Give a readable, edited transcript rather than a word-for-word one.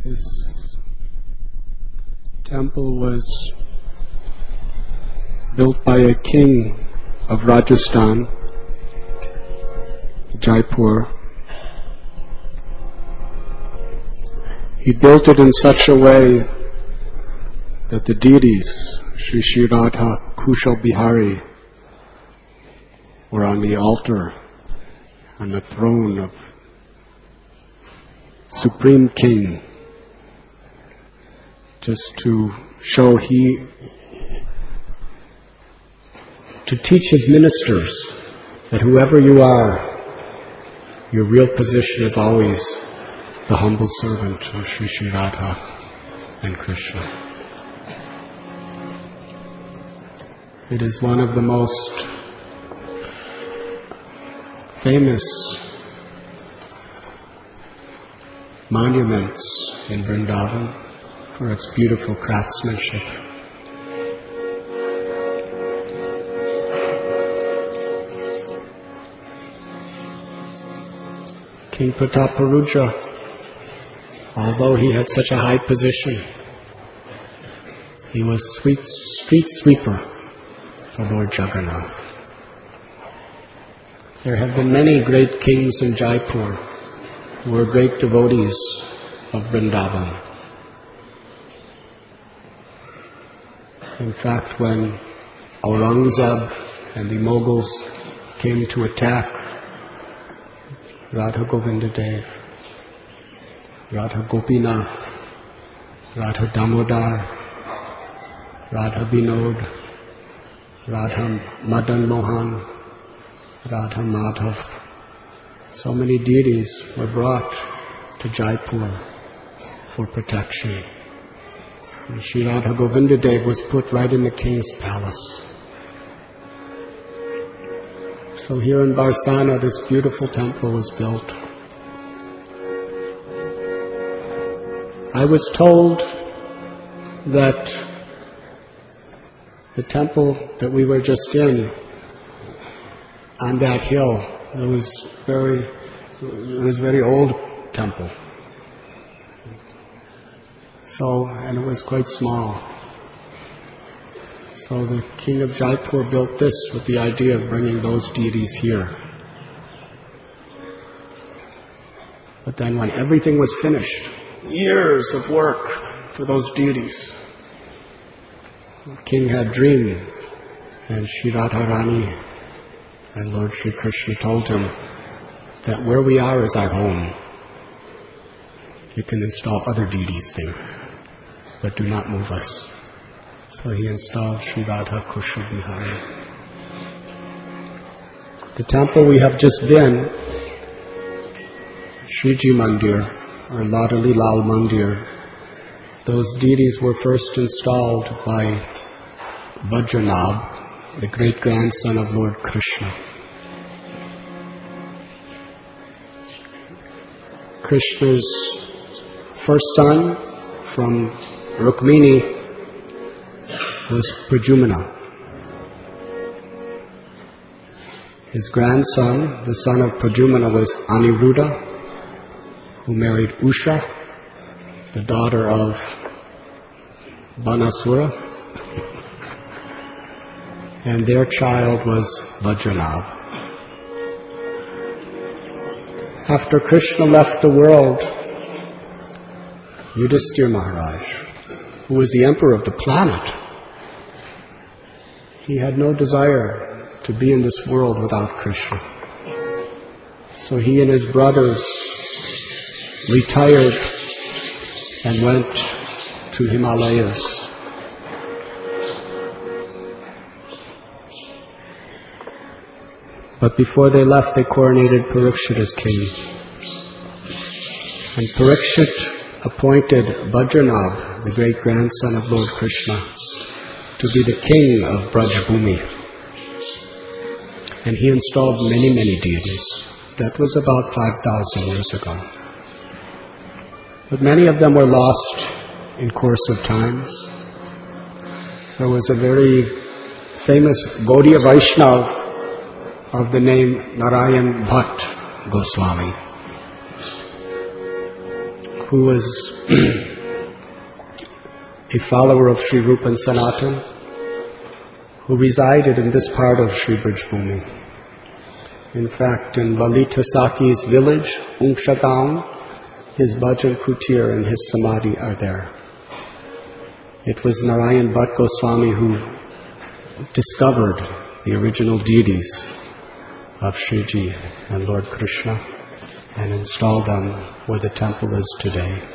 This temple was built by a king of Rajasthan, Jaipur. He built it in such a way that the deities, Sri Sri Radha Kushal Bihari, were on the altar, on the throne of Supreme King, just to show to teach his ministers that whoever you are, your real position is always the humble servant of Sri Sri Radha and Krishna. It is one of the most famous monuments in Vrindavan for its beautiful craftsmanship. King Prataparudra, although he had such a high position, he was street sweeper for Lord Jagannath. There have been many great kings in Jaipur who were great devotees of Vrindavan. In fact, when Aurangzeb and the Mughals came to attack Radha Govinda Dev, Radha Gopinath, Radha Damodar, Radha Vinod, Radha Madan Mohan, Radha Madhav, so many deities were brought to Jaipur for protection. And Sri Radha Govinda Dev was put right in the king's palace. So here in Barsana, this beautiful temple was built. I was told that the temple that we were just in, on that hill, it was very old temple. So, and it was quite small. So the king of Jaipur built this with the idea of bringing those deities here. But then when everything was finished, years of work for those deities, the king had a dream, and Sri Radharani and Lord Sri Krishna told him that where we are is our home. You can install other deities there, but do not move us. So he installed Sri Radha Kushal Bihari. The temple we have just been, Shriji Mandir, or Ladali Lal Mandir, those deities were first installed by Vajranabh, the great-grandson of Lord Krishna. Krishna's first son from Rukmini was Prajumna. His grandson, the son of Prajumna, was Aniruddha, who married Usha, the daughter of Banasura, and their child was Vajranabh. After Krishna left the world, Yudhisthira Maharaj, who was the emperor of the planet, he had no desire to be in this world without Krishna. So he and his brothers retired and went to Himalayas. But before they left, they coronated Parikshit as king. And Parikshit appointed Vajranabh, the great-grandson of Lord Krishna, to be the king of Brajbhumi. And he installed many, many deities. That was about 5,000 years ago. But many of them were lost in course of time. There was a very famous Gaudiya Vaishnav of the name Narayan Bhatt Goswami, who was a follower of Sri Rupa and Sanatan, who resided in this part of Sri Brij Bhumi. In fact, in Lalita Saki's village, Ungsha Gaon, his bhajan kutir and his samadhi are there. It was Narayan Bhatt Goswami who discovered the original deities of Sriji and Lord Krishna and installed them where the temple is today.